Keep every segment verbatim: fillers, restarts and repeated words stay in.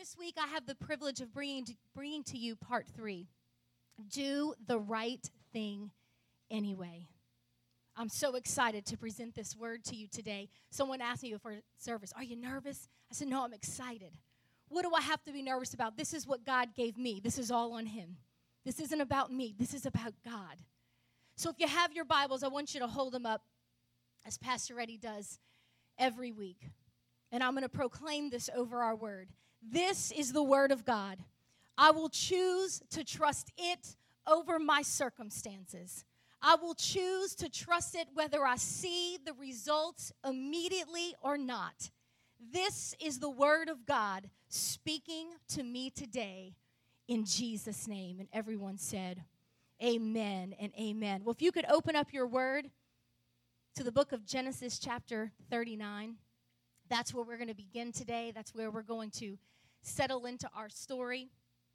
this week I have the privilege of bringing to, bringing to you part three. Do the right thing anyway. I'm so excited to present this word to you today. Someone asked me before service, are you nervous? I said, no, I'm excited. What do I have to be nervous about? This is what God gave me. This is all on him. This isn't about me. This is about God. So if you have your Bibles, I want you to hold them up as Pastor Eddie does every week. And I'm going to proclaim this over our word. This is the word of God. I will choose to trust it over my circumstances. I will choose to trust it whether I see the results immediately or not. This is the word of God speaking to me today in Jesus' name. And everyone said, amen and amen. Well, if you could open up your word to the book of Genesis chapter thirty-nine. That's where we're going to begin today. That's where we're going to settle into our story.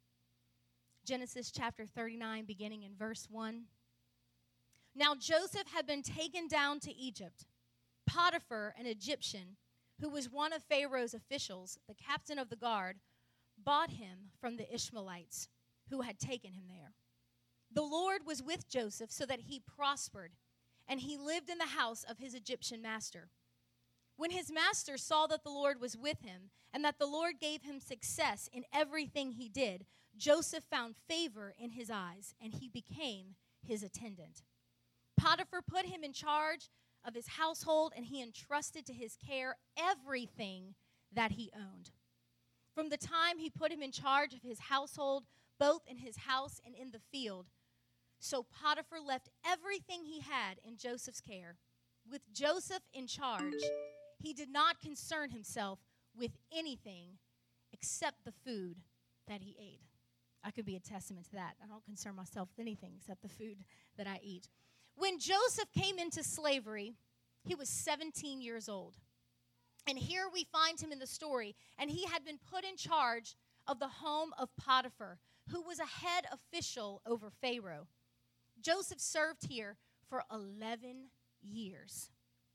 Genesis chapter thirty-nine, beginning in verse one. Now Joseph had been taken down to Egypt. Potiphar, an Egyptian, who was one of Pharaoh's officials, the captain of the guard, bought him from the Ishmaelites who had taken him there. The Lord was with Joseph so that he prospered, and he lived in the house of his Egyptian master. When his master saw that the Lord was with him and that the Lord gave him success in everything he did, Joseph found favor in his eyes, and he became his attendant. Potiphar put him in charge of his household, and he entrusted to his care everything that he owned. From the time he put him in charge of his household, both in his house and in the field, so Potiphar left everything he had in Joseph's care. With Joseph in charge, he did not concern himself with anything except the food that he ate. I could be a testament to that. I don't concern myself with anything except the food that I eat. When Joseph came into slavery, he was seventeen years old. And here we find him in the story, and he had been put in charge of the home of Potiphar, who was a head official over Pharaoh. Joseph served here for eleven years.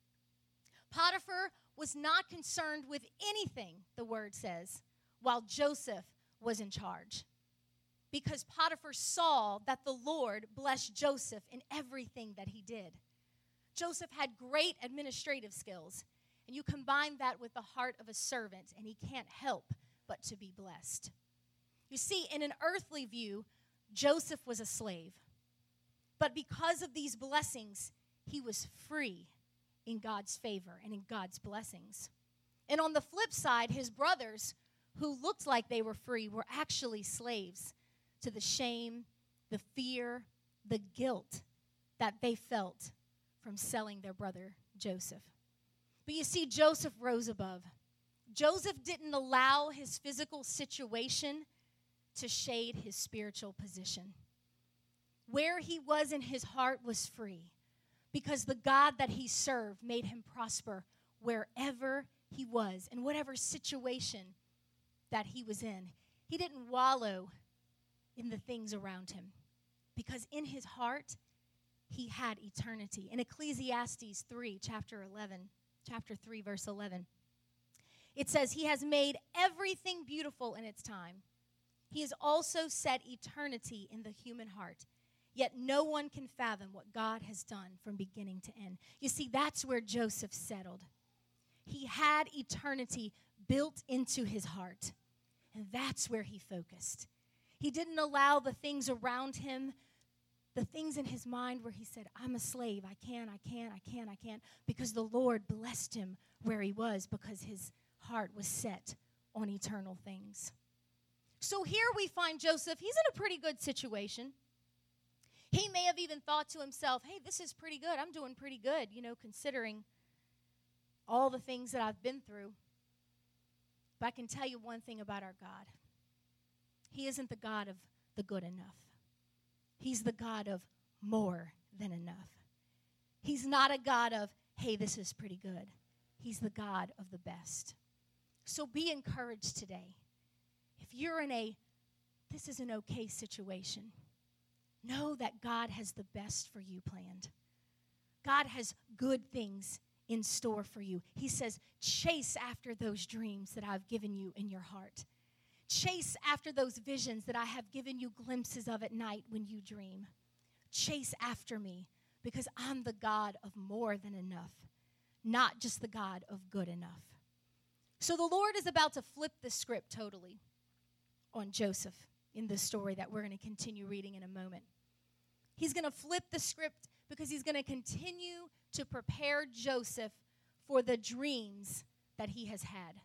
Potiphar was not concerned with anything, the word says, while Joseph was in charge. Because Potiphar saw that the Lord blessed Joseph in everything that he did. Joseph had great administrative skills, and you combine that with the heart of a servant, and he can't help but to be blessed. You see, in an earthly view, Joseph was a slave. But because of these blessings, he was free in God's favor and in God's blessings. And on the flip side, his brothers, who looked like they were free, were actually slaves to the shame, the fear, the guilt that they felt from selling their brother Joseph. But you see, Joseph rose above. Joseph didn't allow his physical situation to shade his spiritual position. Where he was in his heart was free, because the God that he served made him prosper wherever he was, in whatever situation that he was in. He didn't wallow in the things around him, because in his heart, he had eternity. In Ecclesiastes three, chapter eleven, chapter three, verse eleven, it says, he has made everything beautiful in its time. He has also set eternity in the human heart. Yet no one can fathom what God has done from beginning to end. You see, that's where Joseph settled. He had eternity built into his heart, and that's where he focused. He didn't allow the things around him, the things in his mind where he said, I'm a slave, I can, I can, I can, I can, because the Lord blessed him where he was, because his heart was set on eternal things. So here we find Joseph. He's in a pretty good situation. He may have even thought to himself, hey, this is pretty good. I'm doing pretty good, you know, considering all the things that I've been through. But I can tell you one thing about our God. He isn't the God of the good enough. He's the God of more than enough. He's not a God of, hey, this is pretty good. He's the God of the best. So be encouraged today. If you're in a, this is an okay situation, know that God has the best for you planned. God has good things in store for you. He says, chase after those dreams that I've given you in your heart. Chase after those visions that I have given you glimpses of at night when you dream. Chase after me, because I'm the God of more than enough, not just the God of good enough. So the Lord is about to flip the script totally on Joseph in the story that we're going to continue reading in a moment. He's going to flip the script because he's going to continue to prepare Joseph for the dreams that he has had.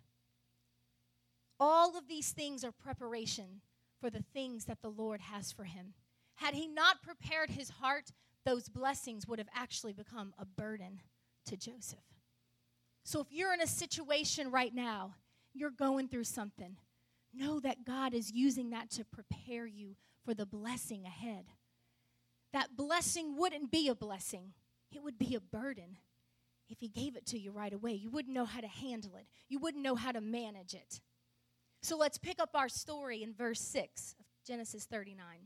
All of these things are preparation for the things that the Lord has for him. Had he not prepared his heart, those blessings would have actually become a burden to Joseph. So if you're in a situation right now, you're going through something, know that God is using that to prepare you for the blessing ahead. That blessing wouldn't be a blessing. It would be a burden if he gave it to you right away. You wouldn't know how to handle it. You wouldn't know how to manage it. So let's pick up our story in verse six of Genesis thirty-nine.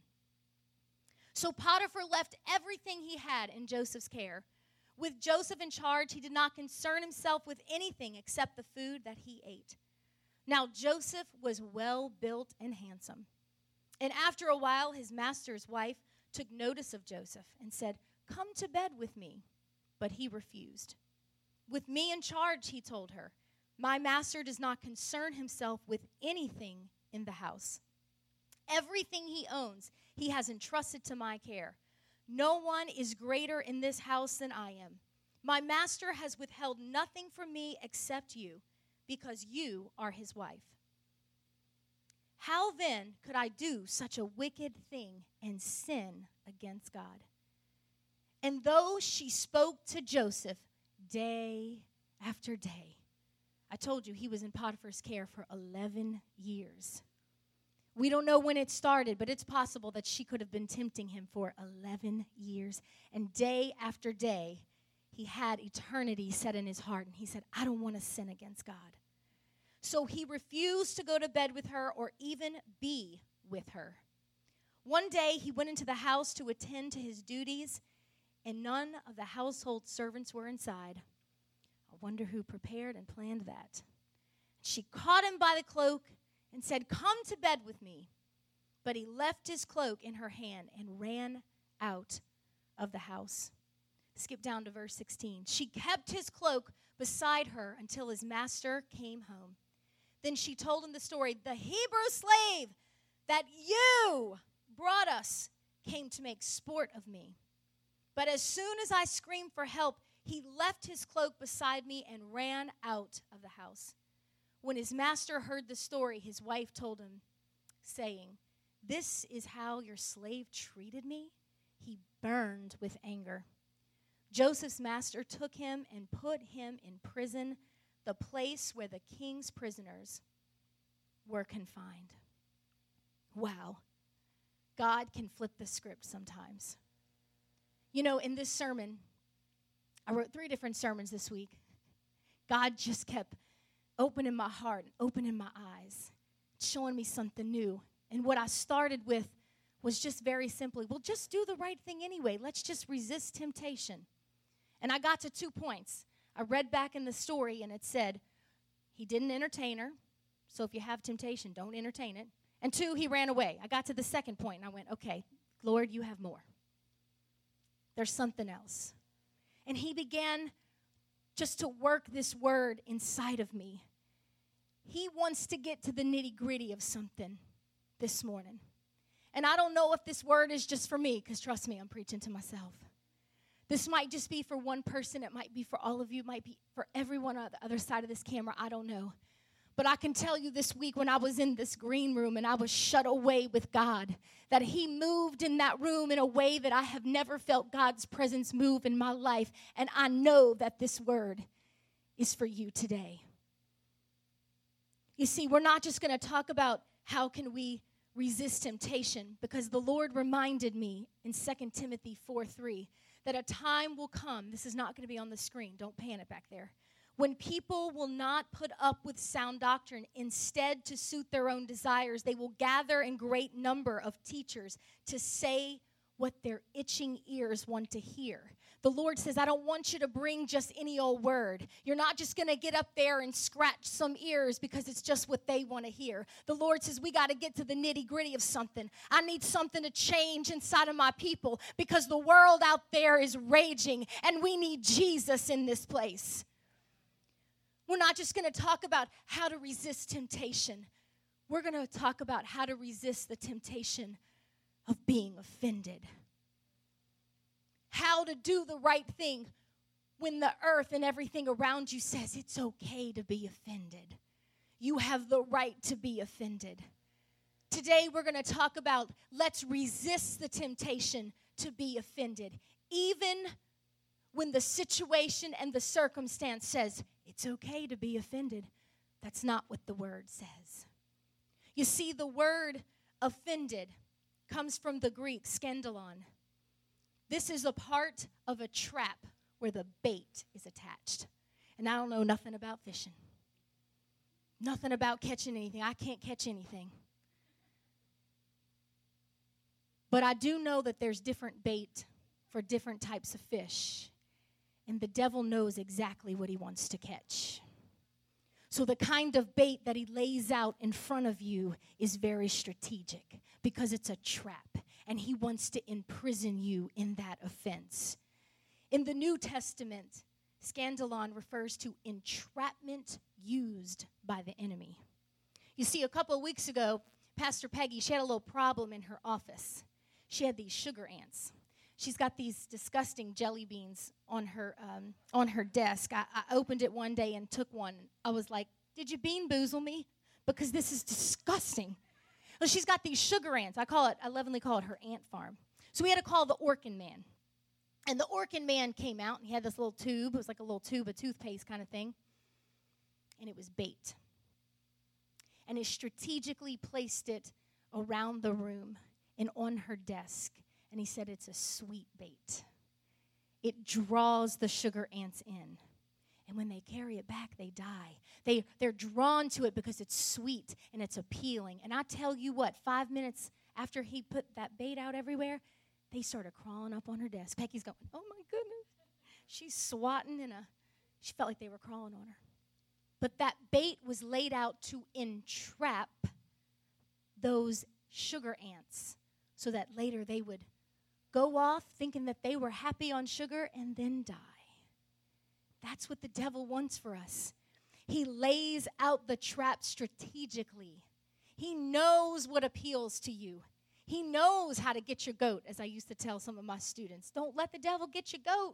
So Potiphar left everything he had in Joseph's care. With Joseph in charge, he did not concern himself with anything except the food that he ate. Now Joseph was well built and handsome. And after a while, his master's wife took notice of Joseph and said, "Come to bed with me." But he refused. "With me in charge," he told her, "my master does not concern himself with anything in the house. Everything he owns, he has entrusted to my care. No one is greater in this house than I am. My master has withheld nothing from me except you, because you are his wife. How then could I do such a wicked thing and sin against God?" And though she spoke to Joseph day after day, I told you he was in Potiphar's care for eleven years. We don't know when it started, but it's possible that she could have been tempting him for eleven years. And day after day, he had eternity set in his heart. And he said, "I don't want to sin against God." So he refused to go to bed with her or even be with her. One day, he went into the house to attend to his duties, and none of the household servants were inside. I wonder who prepared and planned that. She caught him by the cloak and said, "Come to bed with me." But he left his cloak in her hand and ran out of the house. Skip down to verse sixteen. She kept his cloak beside her until his master came home. Then she told him the story. "The Hebrew slave that you brought us came to make sport of me. But as soon as I screamed for help, he left his cloak beside me and ran out of the house." When his master heard the story, his wife told him, saying, "This is how your slave treated me?" He burned with anger. Joseph's master took him and put him in prison, the place where the king's prisoners were confined. Wow. God can flip the script sometimes. You know, in this sermon, I wrote three different sermons this week. God just kept opening my heart and opening my eyes, showing me something new. And what I started with was just very simply, well, just do the right thing anyway. Let's just resist temptation. And I got to two points. I read back in the story, and it said, he didn't entertain her. So if you have temptation, don't entertain it. And two, he ran away. I got to the second point, and I went, okay, Lord, you have more. There's something else. And he began just to work this word inside of me. He wants to get to the nitty-gritty of something this morning. And I don't know if this word is just for me, because trust me, I'm preaching to myself. This might just be for one person. It might be for all of you. It might be for everyone on the other side of this camera. I don't know. But I can tell you this week when I was in this green room and I was shut away with God, that he moved in that room in a way that I have never felt God's presence move in my life. And I know that this word is for you today. You see, we're not just going to talk about how can we resist temptation, because the Lord reminded me in Second Timothy four three that a time will come, this is not going to be on the screen, don't panic back there, when people will not put up with sound doctrine. Instead, to suit their own desires, they will gather in great number of teachers to say what their itching ears want to hear. The Lord says, I don't want you to bring just any old word. You're not just going to get up there and scratch some ears because it's just what they want to hear. The Lord says, we got to get to the nitty-gritty of something. I need something to change inside of my people because the world out there is raging and we need Jesus in this place. We're not just going to talk about how to resist temptation. We're going to talk about how to resist the temptation of being offended. How to do the right thing when the earth and everything around you says it's okay to be offended. You have the right to be offended. Today we're going to talk about let's resist the temptation to be offended. Even when the situation and the circumstance says it's okay to be offended, that's not what the word says. You see, the word offended comes from the Greek skandalon. This is a part of a trap where the bait is attached. And I don't know nothing about fishing. Nothing about catching anything. I can't catch anything. But I do know that there's different bait for different types of fish. And the devil knows exactly what he wants to catch. So the kind of bait that he lays out in front of you is very strategic because it's a trap. And he wants to imprison you in that offense. In the New Testament, scandalon refers to entrapment used by the enemy. You see, a couple of weeks ago, Pastor Peggy, she had a little problem in her office. She had these sugar ants. She's got these disgusting jelly beans on her um, on her desk. I, I opened it one day and took one. I was like, did you bean boozle me? Because this is disgusting. Well, she's got these sugar ants. I call it, I lovingly call it her ant farm. So we had to call the Orkin man. And the Orkin man came out, and he had this little tube. It was like a little tube of toothpaste kind of thing. And it was bait. And he strategically placed it around the room and on her desk. And he said, it's a sweet bait. It draws the sugar ants in. And when they carry it back, they die. They, they're drawn to it because it's sweet and it's appealing. And I tell you what, five minutes after he put that bait out everywhere, they started crawling up on her desk. Peggy's going, oh, my goodness. She's swatting in a, she felt like they were crawling on her. But that bait was laid out to entrap those sugar ants so that later they would go off thinking that they were happy on sugar and then die. That's what the devil wants for us. He lays out the trap strategically. He knows what appeals to you. He knows how to get your goat, as I used to tell some of my students. Don't let the devil get your goat.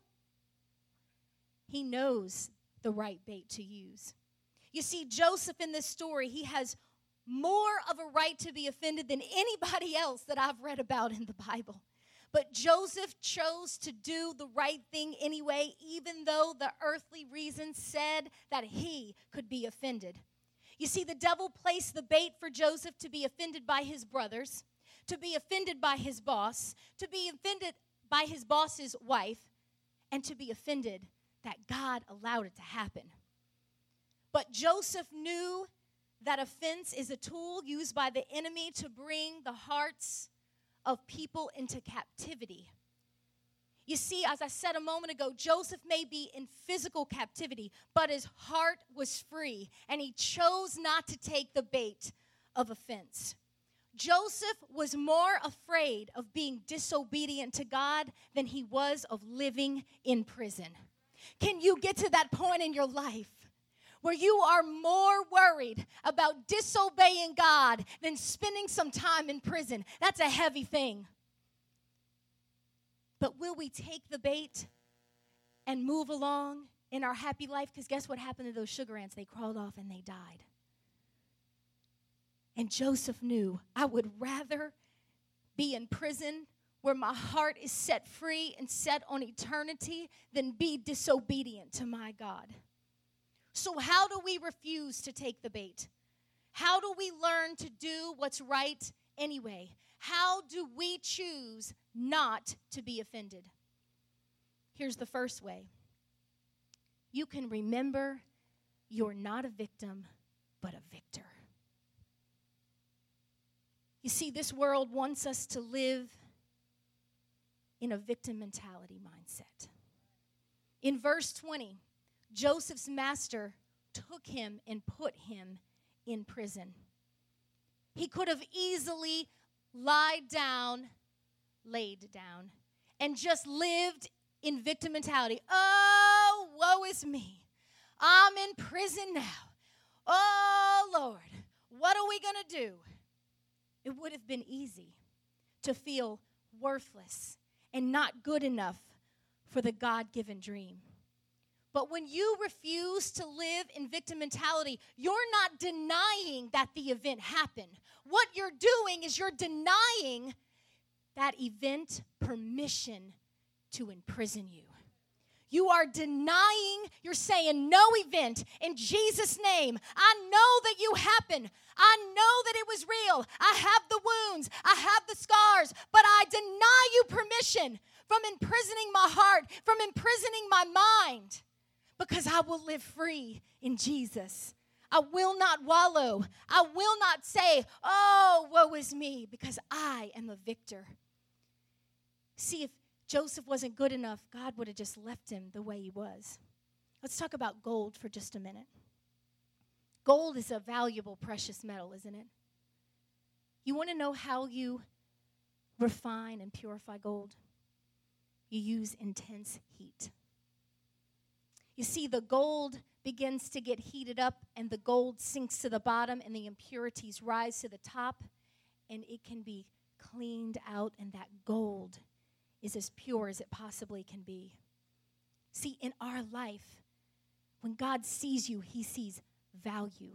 He knows the right bait to use. You see, Joseph in this story, he has more of a right to be offended than anybody else that I've read about in the Bible. But Joseph chose to do the right thing anyway, even though the earthly reason said that he could be offended. You see, the devil placed the bait for Joseph to be offended by his brothers, to be offended by his boss, to be offended by his boss's wife, and to be offended that God allowed it to happen. But Joseph knew that offense is a tool used by the enemy to bring the hearts of people into captivity. You see, as I said a moment ago, Joseph may be in physical captivity, but his heart was free, and he chose not to take the bait of offense. Joseph was more afraid of being disobedient to God than he was of living in prison. Can you get to that point in your life where you are more worried about disobeying God than spending some time in prison? That's a heavy thing. But will we take the bait and move along in our happy life? Because guess what happened to those sugar ants? They crawled off and they died. And Joseph knew, I would rather be in prison where my heart is set free and set on eternity than be disobedient to my God. So how do we refuse to take the bait? How do we learn to do what's right anyway? How do we choose not to be offended? Here's the first way. You can remember you're not a victim, but a victor. You see, this world wants us to live in a victim mentality mindset. In verse twenty, Joseph's master took him and put him in prison. He could have easily lied down, laid down, and just lived in victim mentality. Oh, woe is me. I'm in prison now. Oh, Lord, what are we going to do? It would have been easy to feel worthless and not good enough for the God-given dream. But when you refuse to live in victim mentality, you're not denying that the event happened. What you're doing is you're denying that event permission to imprison you. You are denying, you're saying, no event, in Jesus' name. I know that you happened. I know that it was real. I have the wounds. I have the scars. But I deny you permission from imprisoning my heart, from imprisoning my mind. Because I will live free in Jesus. I will not wallow. I will not say, oh, woe is me, because I am a victor. See, if Joseph wasn't good enough, God would have just left him the way he was. Let's talk about gold for just a minute. Gold is a valuable, precious metal, isn't it? You want to know how you refine and purify gold? You use intense heat. You see, the gold begins to get heated up, and the gold sinks to the bottom, and the impurities rise to the top, and it can be cleaned out, and that gold is as pure as it possibly can be. See, in our life, when God sees you, he sees value.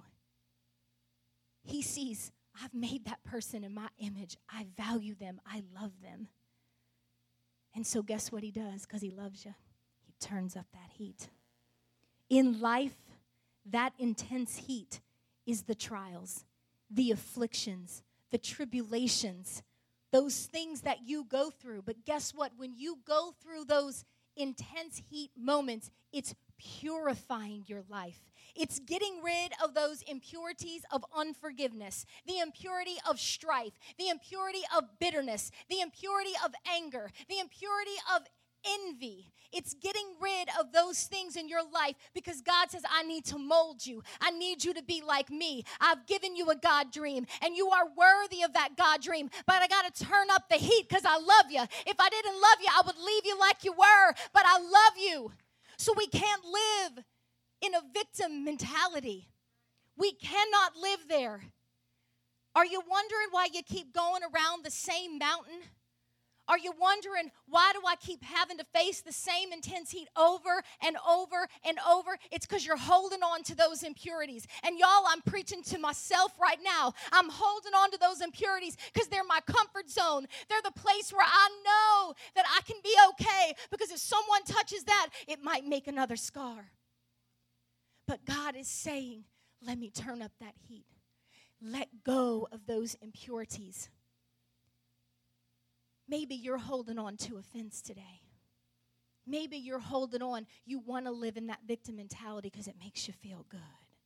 He sees, I've made that person in my image. I value them. I love them. And so guess what he does? Because he loves you. He turns up that heat. In life, that intense heat is the trials, the afflictions, the tribulations, those things that you go through. But guess what? When you go through those intense heat moments, it's purifying your life. It's getting rid of those impurities of unforgiveness, the impurity of strife, the impurity of bitterness, the impurity of anger, the impurity of envy. It's getting rid of those things in your life because God says, I need to mold you. I need you to be like me. I've given you a God dream, and you are worthy of that God dream. But I got to turn up the heat because I love you. If I didn't love you, I would leave you like you were, but I love you. So we can't live in a victim mentality. We cannot live there. Are you wondering why you keep going around the same mountain? Are you wondering, why do I keep having to face the same intense heat over and over and over? It's because you're holding on to those impurities. And y'all, I'm preaching to myself right now. I'm holding on to those impurities because they're my comfort zone. They're the place where I know that I can be okay, because if someone touches that, it might make another scar. But God is saying, let me turn up that heat. Let go of those impurities. Maybe you're holding on to offense today. Maybe you're holding on. You want to live in that victim mentality because it makes you feel good.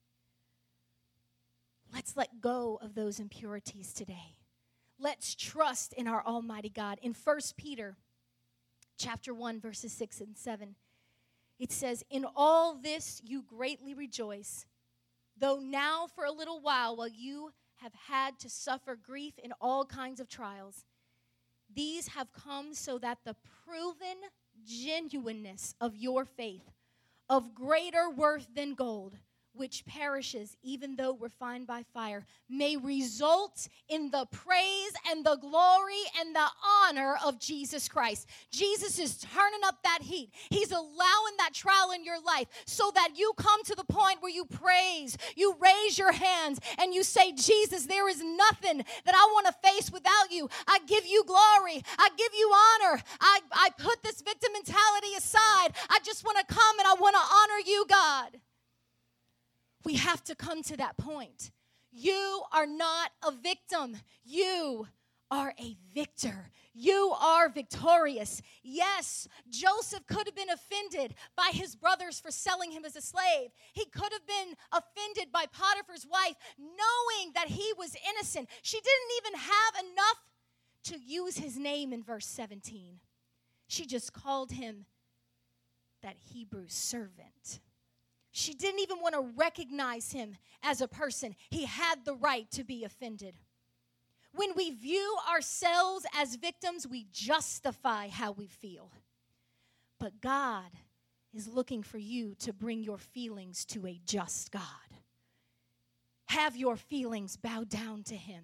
Let's let go of those impurities today. Let's trust in our Almighty God. In First Peter chapter one, verses six and seven, it says, in all this you greatly rejoice, though now for a little while, while you have had to suffer grief in all kinds of trials, these have come so that the proven genuineness of your faith, of greater worth than gold, which perishes even though refined by fire, may result in the praise and the glory and the honor of Jesus Christ. Jesus is turning up that heat. He's allowing that trial in your life so that you come to the point where you praise, you raise your hands, and you say, Jesus, there is nothing that I want to face without you. I give you glory. I give you honor. I, I put this victim mentality aside. I just want to come and I want to honor you, God. We have to come to that point. You are not a victim. You are a victor. You are victorious. Yes, Joseph could have been offended by his brothers for selling him as a slave. He could have been offended by Potiphar's wife, knowing that he was innocent. She didn't even have enough to use his name in verse seventeen. She just called him that Hebrew servant. She didn't even want to recognize him as a person. He had the right to be offended. When we view ourselves as victims, we justify how we feel. But God is looking for you to bring your feelings to a just God. Have your feelings bow down to him.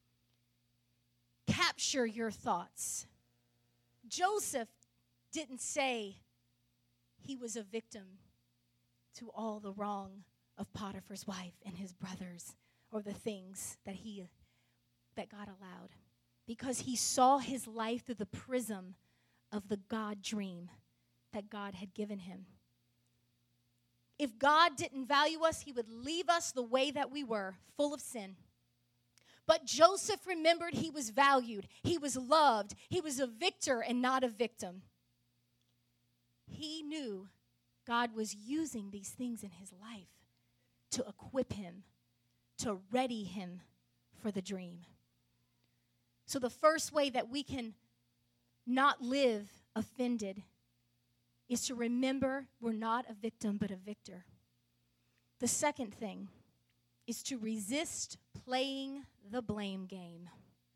Capture your thoughts. Joseph didn't say he was a victim to all the wrong of Potiphar's wife and his brothers or the things that he that God allowed, because he saw his life through the prism of the God dream that God had given him. If God didn't value us, he would leave us the way that we were, full of sin. But Joseph remembered he was valued, he was loved, he was a victor and not a victim. He knew God was using these things in his life to equip him, to ready him for the dream. So the first way that we can not live offended is to remember we're not a victim but a victor. The second thing is to resist playing the blame game.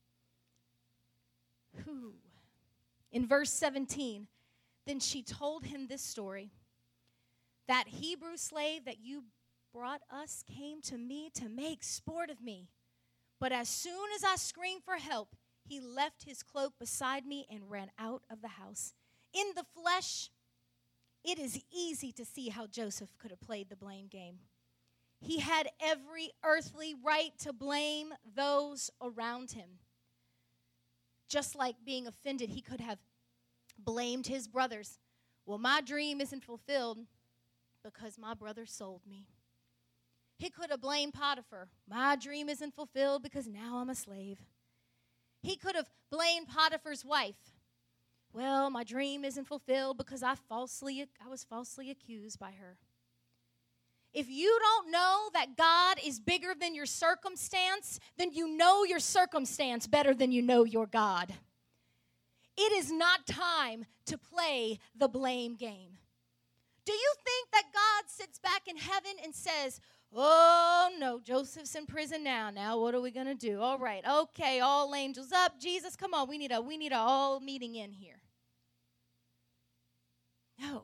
Whew. In verse seventeen, then she told him this story. That Hebrew slave that you brought us came to me to make sport of me. But as soon as I screamed for help, he left his cloak beside me and ran out of the house. In the flesh, it is easy to see how Joseph could have played the blame game. He had every earthly right to blame those around him. Just like being offended, he could have blamed his brothers. Well, my dream isn't fulfilled because my brother sold me. He could have blamed Potiphar. My dream isn't fulfilled because now I'm a slave. He could have blamed Potiphar's wife. Well, my dream isn't fulfilled because I falsely I was falsely accused by her. If you don't know that God is bigger than your circumstance, then you know your circumstance better than you know your God. It is not time to play the blame game. Do you think that God sits back in heaven and says, oh, no, Joseph's in prison now. Now what are we going to do? All right, okay, all angels up. Jesus, come on, we need a we need a all meeting in here. No.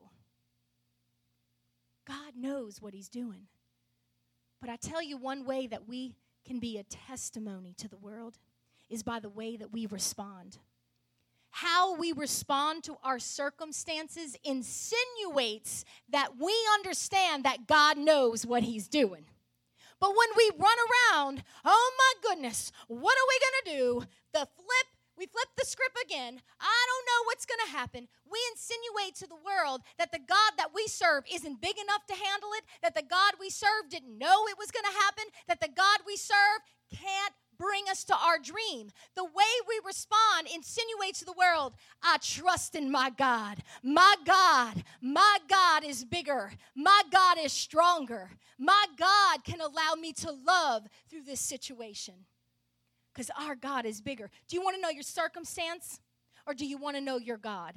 God knows what he's doing. But I tell you, one way that we can be a testimony to the world is by the way that we respond. How we respond to our circumstances insinuates that we understand that God knows what he's doing. But when we run around, oh my goodness, what are we going to do? The flip, we flip the script again. I don't know what's going to happen. We insinuate to the world that the God that we serve isn't big enough to handle it, that the God we serve didn't know it was going to happen, that the God we serve can't bring us to our dream. The way we respond insinuates to the world, I trust in my God. My God, my God is bigger. My God is stronger. My God can allow me to love through this situation because our God is bigger. Do you want to know your circumstance or do you want to know your God?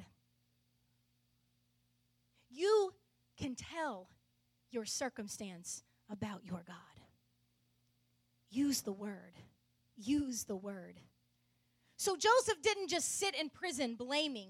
You can tell your circumstance about your God. Use the word. Use the word. So Joseph didn't just sit in prison blaming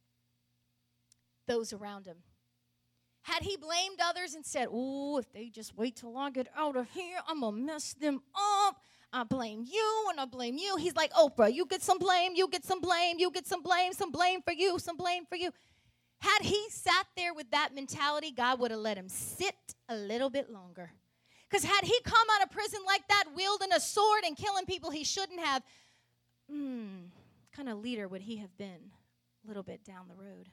those around him. Had he blamed others and said, oh, if they just wait till I get out of here, I'm going to mess them up. I blame you and I blame you. He's like, Oprah, you get some blame, you get some blame, you get some blame, some blame for you, some blame for you. Had he sat there with that mentality, God would have let him sit a little bit longer. Because had he come out of prison like that, wielding a sword and killing people he shouldn't have, hmm, kind of leader would he have been a little bit down the road?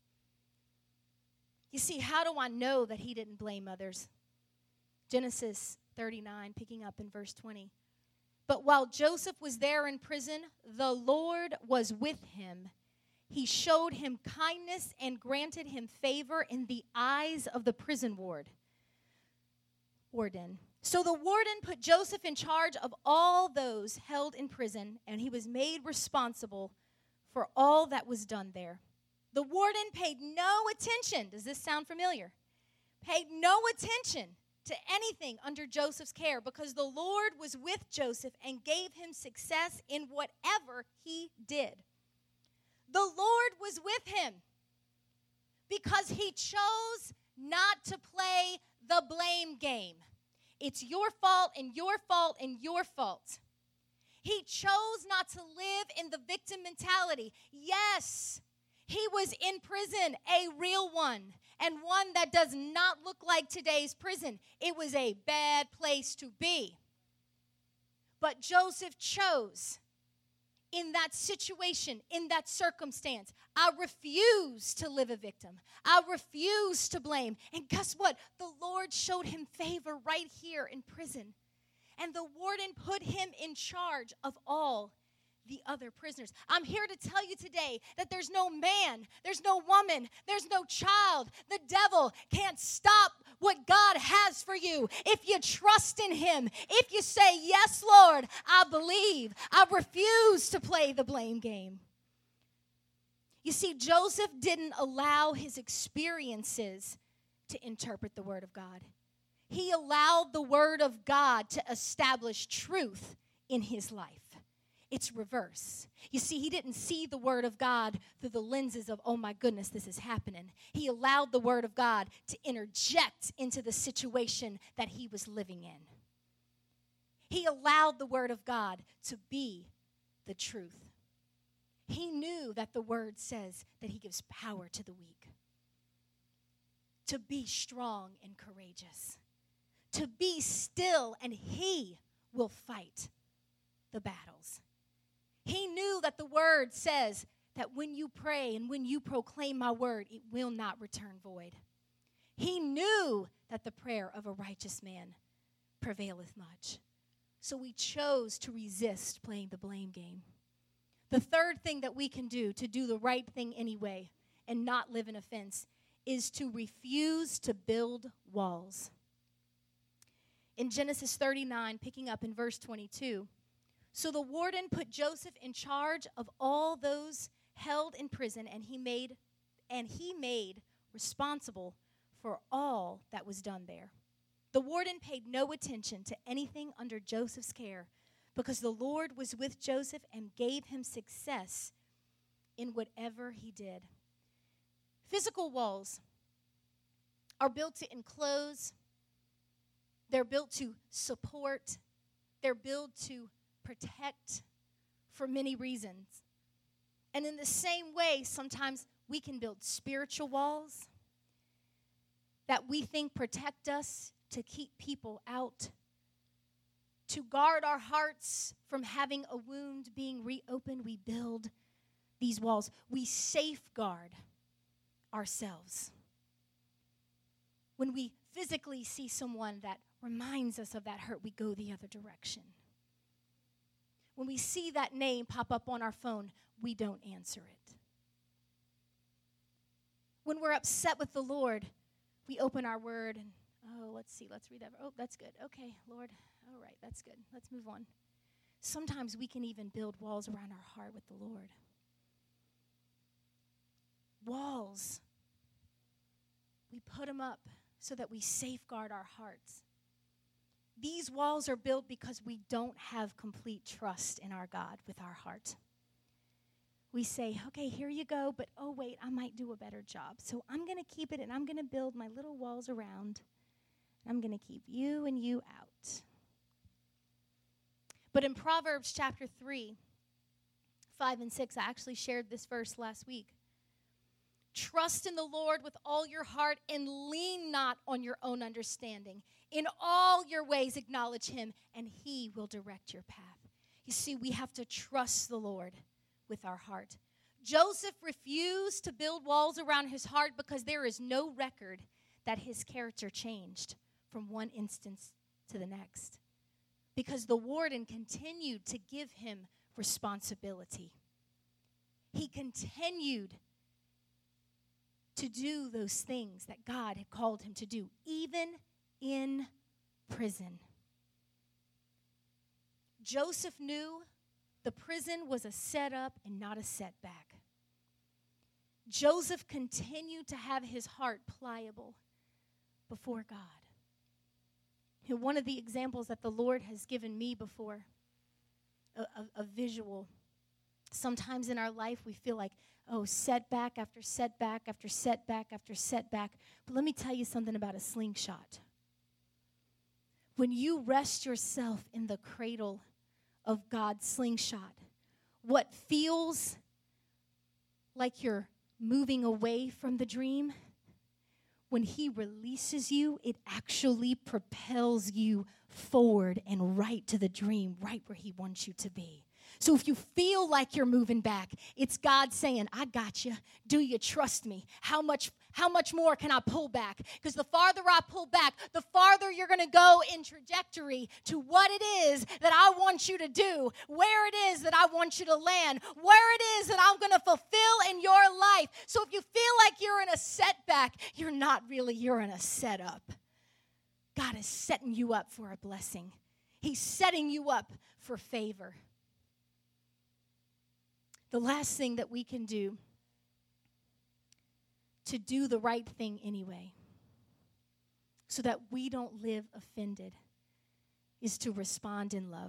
You see, how do I know that he didn't blame others? Genesis thirty-nine, picking up in verse twenty. But while Joseph was there in prison, the Lord was with him. He showed him kindness and granted him favor in the eyes of the prison ward. Warden. So the warden put Joseph in charge of all those held in prison, and he was made responsible for all that was done there. The warden paid no attention. Does this sound familiar? Paid no attention to anything under Joseph's care because the Lord was with Joseph and gave him success in whatever he did. The Lord was with him because he chose not to play the blame game. It's your fault and your fault and your fault. He chose not to live in the victim mentality. Yes, he was in prison, a real one, and one that does not look like today's prison. It was a bad place to be. But Joseph chose in that situation, in that circumstance, I refuse to live a victim. I refuse to blame. And guess what? The Lord showed him favor right here in prison. And the warden put him in charge of all the other prisoners. I'm here to tell you today that there's no man, there's no woman, there's no child. The devil can't stop what God has for you if you trust in him. If you say, yes, Lord, I believe. I refuse to play the blame game. You see, Joseph didn't allow his experiences to interpret the word of God. He allowed the word of God to establish truth in his life. It's reverse. You see, he didn't see the word of God through the lenses of, oh my goodness, this is happening. He allowed the word of God to interject into the situation that he was living in. He allowed the word of God to be the truth. He knew that the word says that he gives power to the weak, to be strong and courageous, to be still, and he will fight the battles. He knew that the word says that when you pray and when you proclaim my word, it will not return void. He knew that the prayer of a righteous man prevaileth much. So we chose to resist playing the blame game. The third thing that we can do to do the right thing anyway and not live in offense is to refuse to build walls. In Genesis thirty-nine, picking up in verse twenty-two, so the warden put Joseph in charge of all those held in prison, and he made and he made responsible for all that was done there. The warden paid no attention to anything under Joseph's care because the Lord was with Joseph and gave him success in whatever he did. Physical walls are built to enclose. They're built to support. They're built to protect for many reasons. And in the same way, sometimes we can build spiritual walls that we think protect us, to keep people out, to guard our hearts from having a wound being reopened. We build these walls. We safeguard ourselves. When we physically see someone that reminds us of that hurt, we go the other direction. When we see that name pop up on our phone, we don't answer it. When we're upset with the Lord, we open our word and, oh, let's see, let's read that. Oh, that's good. Okay, Lord, all right, that's good. Let's move on. Sometimes we can even build walls around our heart with the Lord. Walls, we put them up so that we safeguard our hearts. These walls are built because we don't have complete trust in our God with our heart. We say, okay, here you go, but oh, wait, I might do a better job. So I'm going to keep it, and I'm going to build my little walls around. I'm going to keep you and you out. But in Proverbs chapter three, five and six, I actually shared this verse last week. Trust in the Lord with all your heart and lean not on your own understanding. In all your ways acknowledge him, and he will direct your path. You see, we have to trust the Lord with our heart. Joseph refused to build walls around his heart because there is no record that his character changed from one instance to the next. Because the warden continued to give him responsibility. He continued to do those things that God had called him to do, even in prison. Joseph knew the prison was a setup and not a setback. Joseph continued to have his heart pliable before God. You know, one of the examples that the Lord has given me before, a, a, a visual. Sometimes in our life we feel like, oh, setback after setback after setback after setback. But let me tell you something about a slingshot. When you rest yourself in the cradle of God's slingshot, what feels like you're moving away from the dream, when he releases you, it actually propels you forward and right to the dream, right where he wants you to be. So if you feel like you're moving back, it's God saying, I got you. Do you trust me? How much, how much more can I pull back? Because the farther I pull back, the farther you're going to go in trajectory to what it is that I want you to do, where it is that I want you to land, where it is that I'm going to fulfill in your life. So if you feel like you're in a setback, you're not really, you're in a setup. God is setting you up for a blessing. He's setting you up for favor. The last thing that we can do to do the right thing anyway, so that we don't live offended, is to respond in love.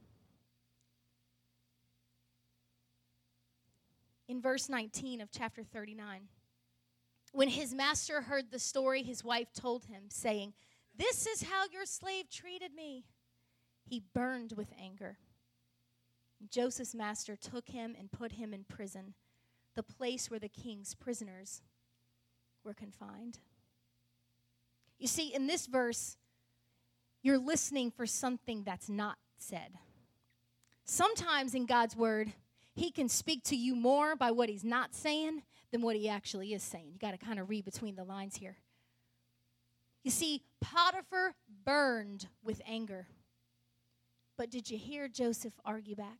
In verse nineteen of chapter thirty-nine, when his master heard the story, his wife told him, saying, "This is how your slave treated me." He burned with anger. Joseph's master took him and put him in prison, the place where the king's prisoners were confined. You see, in this verse, you're listening for something that's not said. Sometimes in God's word, he can speak to you more by what he's not saying than what he actually is saying. You got to kind of read between the lines here. You see, Potiphar burned with anger. But did you hear Joseph argue back?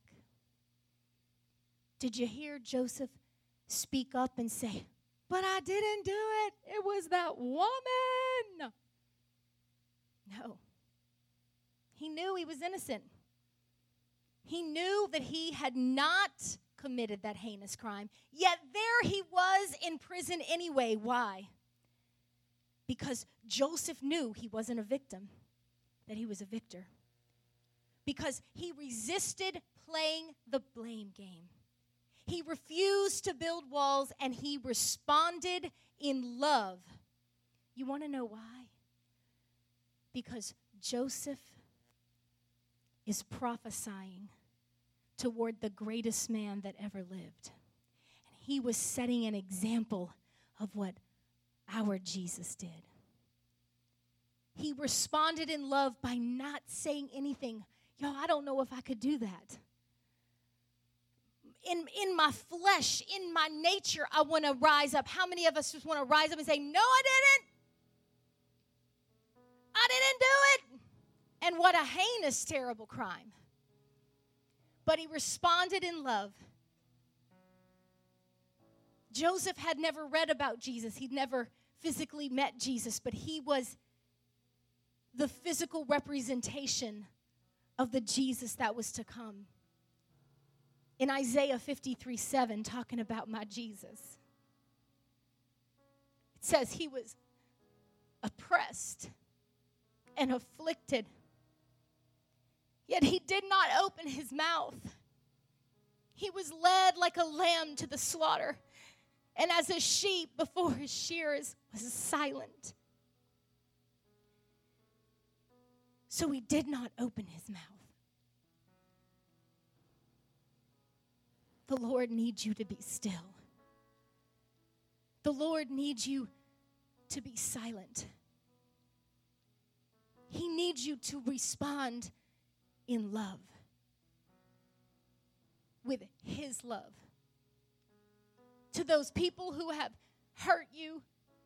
Did you hear Joseph speak up and say, but I didn't do it. It was that woman. No. He knew he was innocent. He knew that he had not committed that heinous crime. Yet there he was in prison anyway. Why? Because Joseph knew he wasn't a victim, that he was a victor. Because he resisted playing the blame game. He refused to build walls, and he responded in love. You want to know why? Because Joseph is prophesying toward the greatest man that ever lived. And he was setting an example of what our Jesus did. He responded in love by not saying anything. Yo, I don't know if I could do that. In, in my flesh, in my nature, I want to rise up. How many of us just want to rise up and say, no, I didn't. I didn't do it. And what a heinous, terrible crime. But he responded in love. Joseph had never read about Jesus. He'd never physically met Jesus, but he was the physical representation of the Jesus that was to come. In Isaiah fifty-three seven, talking about my Jesus, it says he was oppressed and afflicted, yet he did not open his mouth. He was led like a lamb to the slaughter, and as a sheep before his shearers was silent. So he did not open his mouth. The Lord needs you to be still. The Lord needs you to be silent. He needs you to respond in love, with his love. To those people who have hurt you,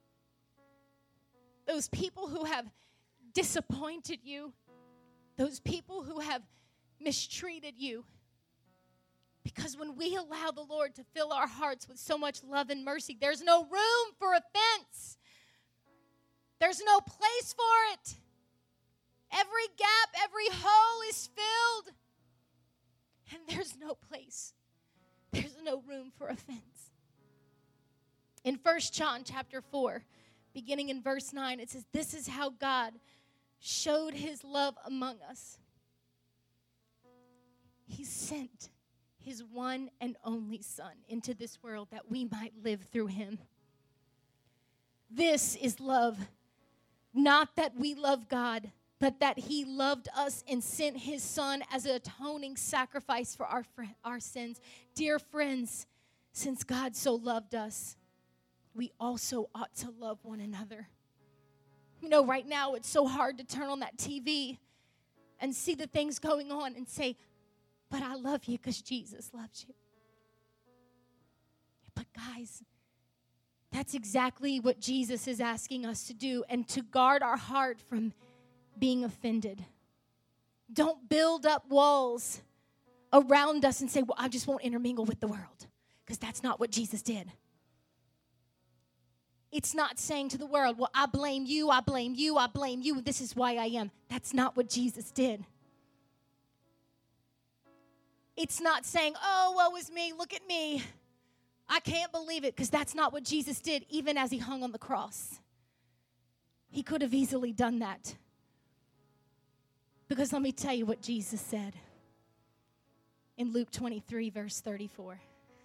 those people who have disappointed you, those people who have mistreated you. Because when we allow the Lord to fill our hearts with so much love and mercy, there's no room for offense. There's no place for it. Every gap, every hole is filled. And there's no place. There's no room for offense. In First John chapter four, beginning in verse nine, it says, "This is how God showed his love among us. He sent his one and only Son into this world that we might live through him. This is love, not that we love God, but that he loved us and sent his Son as an atoning sacrifice for our, fr- our sins. Dear friends, since God so loved us, we also ought to love one another." You know, right now it's so hard to turn on that T V and see the things going on and say, "But I love you because Jesus loves you." But guys, that's exactly what Jesus is asking us to do, and to guard our heart from being offended. Don't build up walls around us and say, "Well, I just won't intermingle with the world," because that's not what Jesus did. It's not saying to the world, "Well, I blame you, I blame you, I blame you. This is why I am." That's not what Jesus did. It's not saying, "Oh, woe is me, look at me. I can't believe it," because that's not what Jesus did, even as he hung on the cross. He could have easily done that. Because let me tell you what Jesus said in Luke twenty-three, verse thirty-four.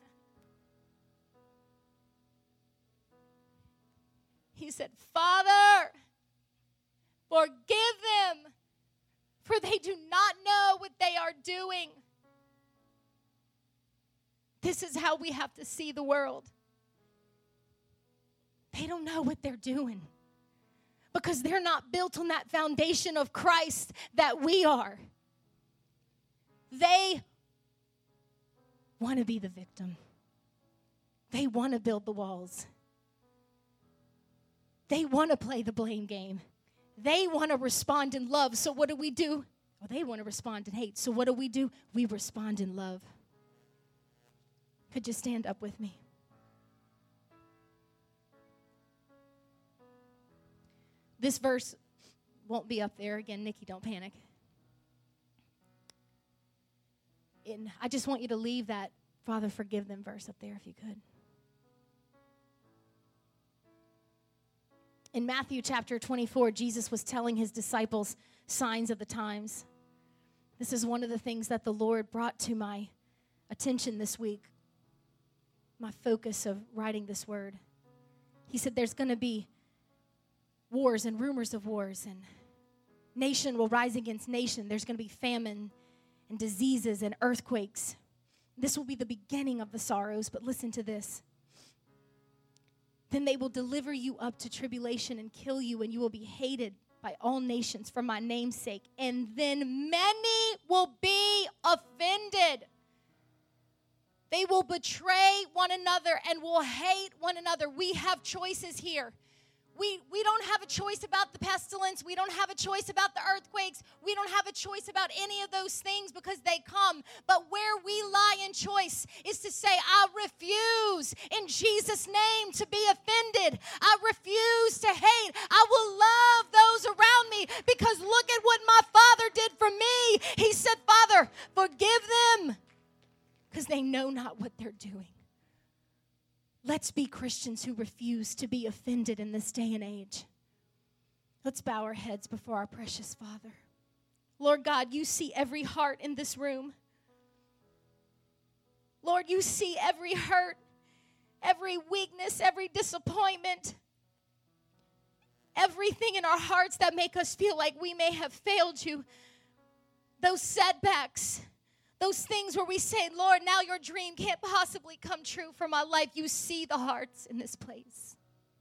He said, "Father, forgive them, for they do not know what they are doing." This is how we have to see the world. They don't know what they're doing because they're not built on that foundation of Christ that we are. They want to be the victim. They want to build the walls. They want to play the blame game. They want to respond in love. So what do we do? Well, they want to respond in hate. So what do we do? We respond in love. Could you stand up with me? This verse won't be up there. Again, Nikki, don't panic. And I just want you to leave that "Father, forgive them" verse up there if you could. In Matthew chapter twenty-four, Jesus was telling his disciples signs of the times. This is one of the things that the Lord brought to my attention this week, my focus of writing this word. He said there's going to be wars and rumors of wars, and nation will rise against nation. There's going to be famine and diseases and earthquakes. This will be the beginning of the sorrows, but listen to this. "Then they will deliver you up to tribulation and kill you, and you will be hated by all nations for my name's sake. And then many will be offended. They will betray one another and will hate one another." We have choices here. We, we don't have a choice about the pestilence. We don't have a choice about the earthquakes. We don't have a choice about any of those things because they come. But where we lie in choice is to say, "I refuse in Jesus' name to be offended. I refuse to hate. I will love those around me because look at what my Father did for me." He said, "Father, forgive them because they know not what they're doing." Let's be Christians who refuse to be offended in this day and age. Let's bow our heads before our precious Father. Lord God, you see every heart in this room. Lord, you see every hurt, every weakness, every disappointment, everything in our hearts that make us feel like we may have failed you. Those setbacks, those things where we say, "Lord, now your dream can't possibly come true for my life." You see the hearts in this place.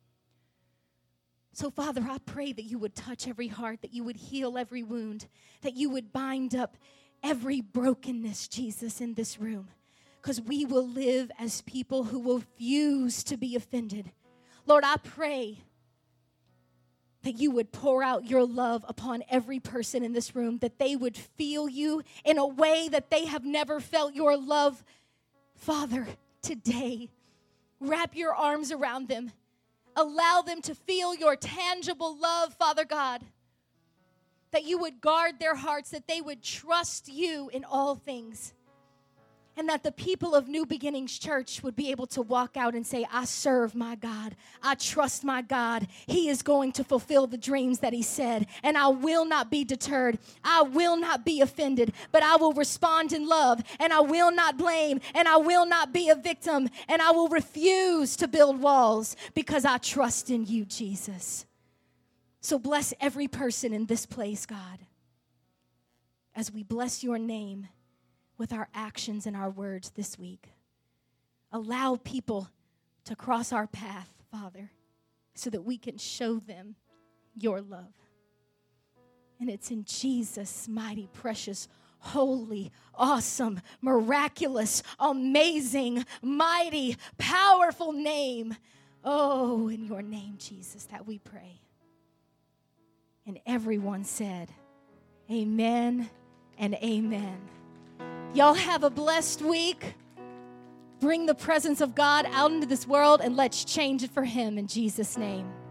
So, Father, I pray that you would touch every heart, that you would heal every wound, that you would bind up every brokenness, Jesus, in this room. Because we will live as people who will refuse to be offended. Lord, I pray that you would pour out your love upon every person in this room, that they would feel you in a way that they have never felt your love. Father, today, wrap your arms around them. Allow them to feel your tangible love, Father God, that you would guard their hearts, that they would trust you in all things. And that the people of New Beginnings Church would be able to walk out and say, I serve my God. I trust my God. He is going to fulfill the dreams that he said. And I will not be deterred. I will not be offended. But I will respond in love. And I will not blame. And I will not be a victim. And I will refuse to build walls because I trust in you, Jesus. So bless every person in this place, God, as we bless your name with our actions and our words this week. Allow people to cross our path, Father, so that we can show them your love. And it's in Jesus' mighty, precious, holy, awesome, miraculous, amazing, mighty, powerful name. Oh, in your name, Jesus, that we pray. And everyone said, amen and amen. Y'all have a blessed week. Bring the presence of God out into this world and let's change it for him in Jesus' name.